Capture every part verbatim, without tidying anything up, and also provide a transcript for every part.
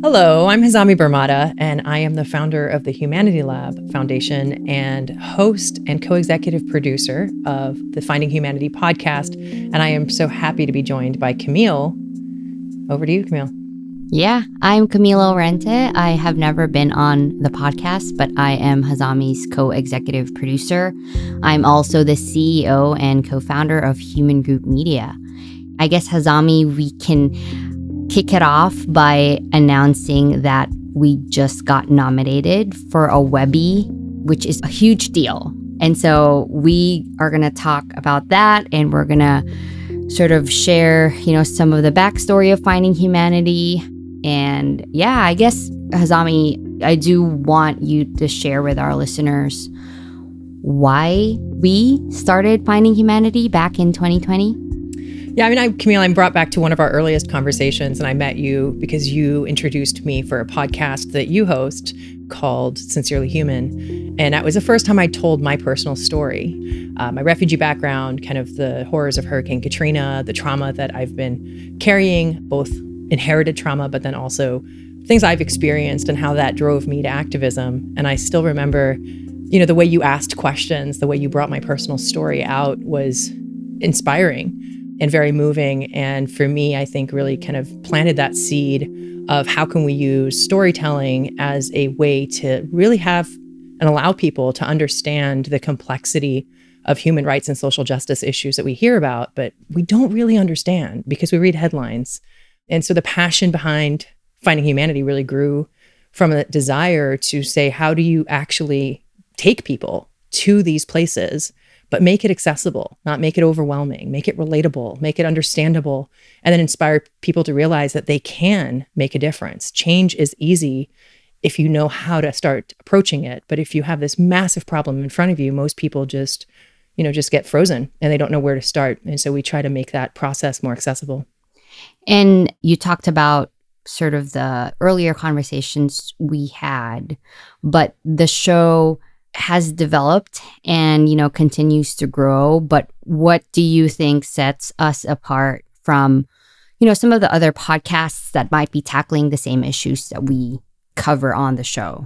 Hello, I'm Hazami Barmada, and I am the founder of the Humanity Lab Foundation and host and co-executive producer of the Finding Humanity podcast. And I am so happy to be joined by Camille. Over to you, Camille. Yeah, I'm Camilo Rente. I have never been on the podcast, but I am Hazami's co-executive producer. I'm also the C E O and co-founder of Human Group Media. I guess, Hazami, we can kick it off by announcing that we just got nominated for a Webby, which is a huge deal. And so we are going to talk about that, and we're going to sort of share, you know, some of the backstory of Finding Humanity. And yeah, I guess, Hazami, I do want you to share with our listeners why we started Finding Humanity back in twenty twenty. Yeah, I mean, I, Camille, I'm brought back to one of our earliest conversations, and I met you because you introduced me for a podcast that you host called Sincerely Human. And that was the first time I told my personal story, uh, my refugee background, kind of the horrors of Hurricane Katrina, the trauma that I've been carrying, both inherited trauma, but then also things I've experienced and how that drove me to activism. And I still remember, you know, the way you asked questions, the way you brought my personal story out was inspiring and very moving. And for me, I think really kind of planted that seed of how can we use storytelling as a way to really have and allow people to understand the complexity of human rights and social justice issues that we hear about, but we don't really understand because we read headlines. And so the passion behind Finding Humanity really grew from a desire to say, how do you actually take people to these places, but make it accessible, not make it overwhelming, make it relatable, make it understandable, and then inspire people to realize that they can make a difference. Change is easy if you know how to start approaching it. But if you have this massive problem in front of you, most people just, you know, just get frozen and they don't know where to start. And so we try to make that process more accessible. And you talked about sort of the earlier conversations we had, but the show has developed and, you know, continues to grow. But what do you think sets us apart from, you know, some of the other podcasts that might be tackling the same issues that we cover on the show?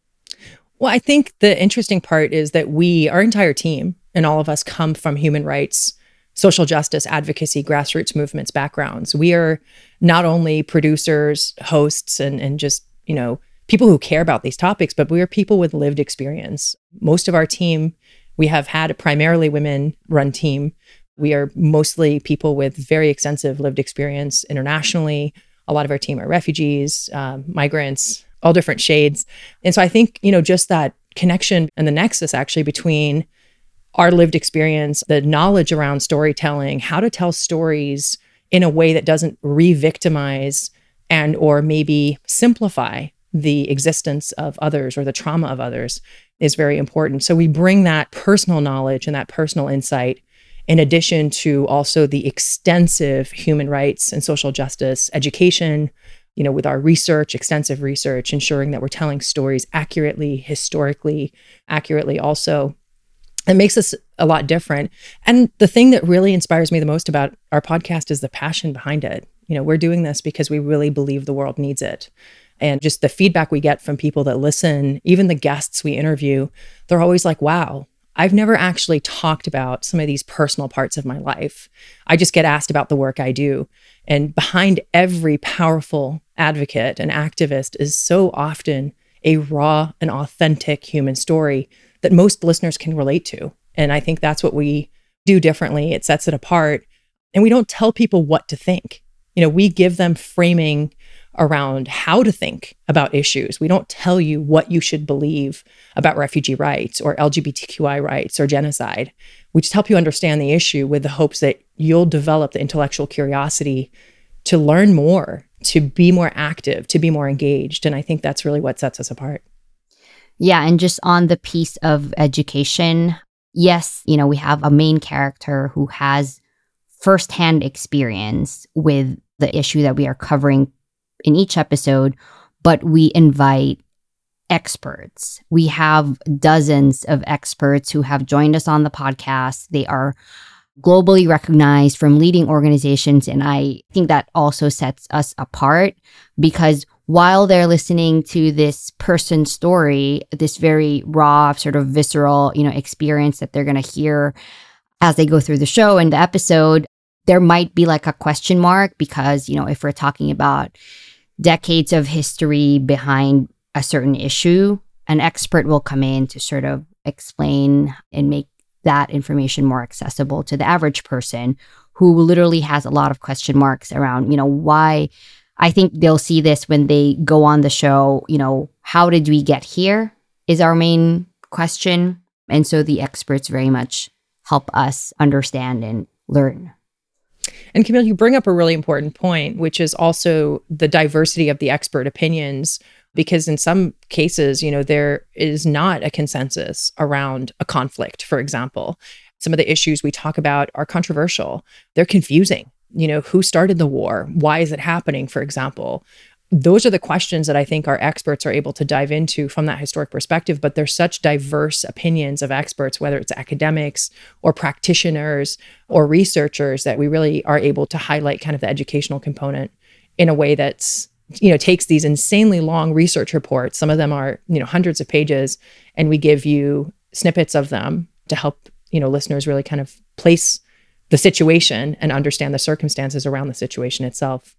Well, I think the interesting part is that we, our entire team, and all of us come from human rights, social justice, advocacy, grassroots movements backgrounds. We are not only producers, hosts, and, and just, you know, people who care about these topics, but we are people with lived experience. Most of our team, we have had a primarily women-run team. We are mostly people with very extensive lived experience internationally. A lot of our team are refugees, um, migrants, all different shades. And so I think, you know, just that connection and the nexus actually between our lived experience, the knowledge around storytelling, how to tell stories in a way that doesn't re-victimize and or maybe simplify the existence of others or the trauma of others is very important. So we bring that personal knowledge and that personal insight in addition to also the extensive human rights and social justice education, you know, with our research, extensive research, ensuring that we're telling stories accurately, historically, accurately also. It makes us a lot different. And the thing that really inspires me the most about our podcast is the passion behind it. You know, we're doing this because we really believe the world needs it. And just the feedback we get from people that listen, even the guests we interview, they're always like, wow, I've never actually talked about some of these personal parts of my life. I just get asked about the work I do. And behind every powerful advocate and activist is so often a raw and authentic human story that most listeners can relate to. And I think that's what we do differently. It sets it apart. And we don't tell people what to think. You know, we give them framing around how to think about issues. We don't tell you what you should believe about refugee rights or L G B T Q I rights or genocide. We just help you understand the issue with the hopes that you'll develop the intellectual curiosity to learn more, to be more active, to be more engaged. And I think that's really what sets us apart. Yeah, and just on the piece of education, yes, you know, we have a main character who has firsthand experience with the issue that we are covering in each episode, but we invite experts. We have dozens of experts who have joined us on the podcast. They are globally recognized from leading organizations. And I think that also sets us apart because while they're listening to this person's story, this very raw, sort of visceral, you know, experience that they're going to hear as they go through the show and the episode, there might be like a question mark because, you know, if we're talking about decades of history behind a certain issue, an expert will come in to sort of explain and make that information more accessible to the average person who literally has a lot of question marks around, you know, why. I think they'll see this when they go on the show, you know, how did we get here is our main question. And so the experts very much help us understand and learn. And Camille, you bring up a really important point, which is also the diversity of the expert opinions, because in some cases, you know, there is not a consensus around a conflict, for example. Some of the issues we talk about are controversial. They're confusing. You know, who started the war? Why is it happening, for example? Those are the questions that I think our experts are able to dive into from that historic perspective, but there's such diverse opinions of experts, whether it's academics or practitioners or researchers, that we really are able to highlight kind of the educational component in a way that's, you know, takes these insanely long research reports. Some of them are, you know, hundreds of pages, and we give you snippets of them to help, you know, listeners really kind of place the situation and understand the circumstances around the situation itself.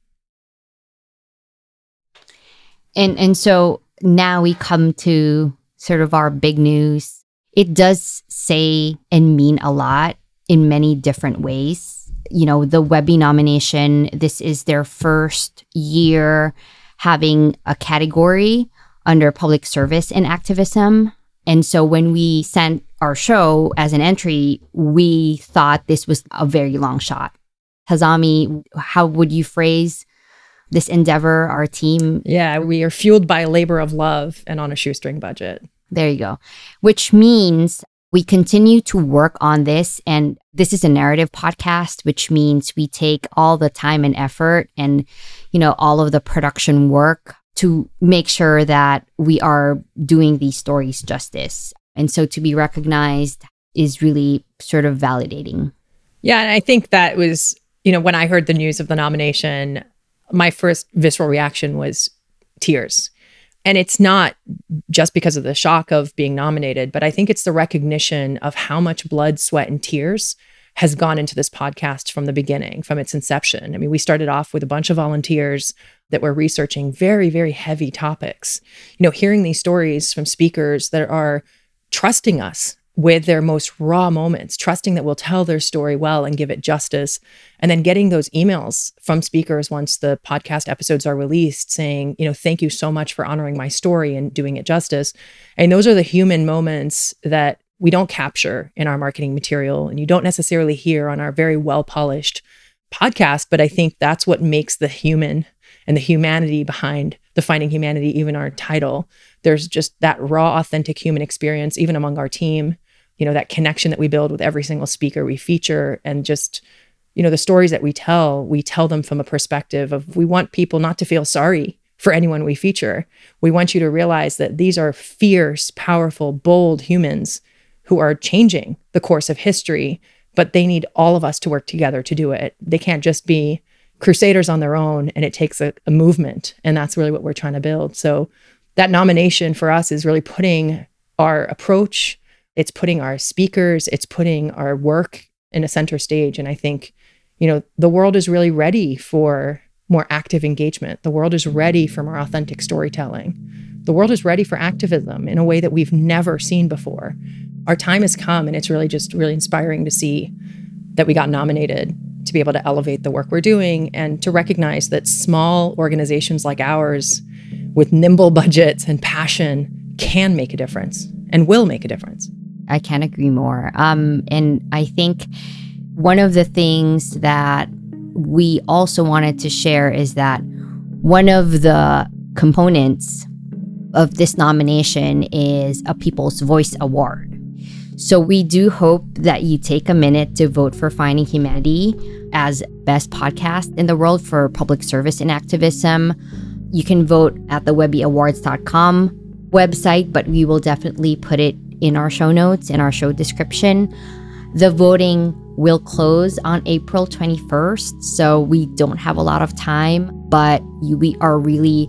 And and so now we come to sort of our big news. It does say and mean a lot in many different ways. You know, the Webby nomination, this is their first year having a category under public service and activism. And so when we sent our show as an entry, we thought this was a very long shot. Hazami, how would you phrase this endeavor, our team? Yeah, we are fueled by a labor of love and on a shoestring budget. There you go. Which means we continue to work on this. And this is a narrative podcast, which means we take all the time and effort and, you know, all of the production work to make sure that we are doing these stories justice. And so to be recognized is really sort of validating. Yeah, and I think that was, you know, when I heard the news of the nomination, my first visceral reaction was tears. And it's not just because of the shock of being nominated, but I think it's the recognition of how much blood, sweat, and tears has gone into this podcast from the beginning, from its inception. I mean, we started off with a bunch of volunteers that were researching very, very heavy topics. You know, hearing these stories from speakers that are trusting us with their most raw moments, trusting that we'll tell their story well and give it justice, and then getting those emails from speakers once the podcast episodes are released saying, you know, thank you so much for honoring my story and doing it justice. And those are the human moments that we don't capture in our marketing material, and you don't necessarily hear on our very well-polished podcast, but I think that's what makes the human and the humanity behind the Finding Humanity, even our title. There's just that raw, authentic human experience, even among our team, you know, that connection that we build with every single speaker we feature, and just, you know, the stories that we tell, we tell them from a perspective of, we want people not to feel sorry for anyone we feature. We want you to realize that these are fierce, powerful, bold humans who are changing the course of history, but they need all of us to work together to do it. They can't just be crusaders on their own, and it takes a, a movement, and that's really what we're trying to build. So that nomination for us is really putting our approach, it's putting our speakers, it's putting our work in a center stage. And I think, you know, the world is really ready for more active engagement. The world is ready for more authentic storytelling. The world is ready for activism in a way that we've never seen before. Our time has come, and it's really just really inspiring to see that we got nominated, to be able to elevate the work we're doing, and to recognize that small organizations like ours with nimble budgets and passion can make a difference and will make a difference. I can't agree more. Um, and I think one of the things that we also wanted to share is that one of the components of this nomination is a People's Voice Award. So we do hope that you take a minute to vote for Finding Humanity as best podcast in the world for public service and activism. You can vote at the webby awards dot com website, but we will definitely put it in our show notes, in our show description. The voting will close on April twenty-first, so we don't have a lot of time, but we are really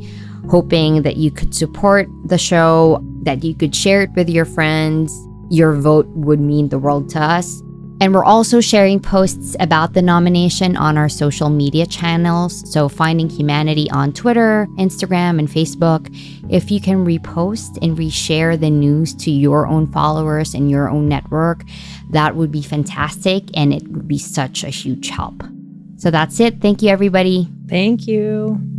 hoping that you could support the show, that you could share it with your friends. Your vote would mean the world to us. And we're also sharing posts about the nomination on our social media channels. So Finding Humanity on Twitter, Instagram, and Facebook. If you can repost and reshare the news to your own followers and your own network, that would be fantastic. And it would be such a huge help. So that's it. Thank you, everybody. Thank you.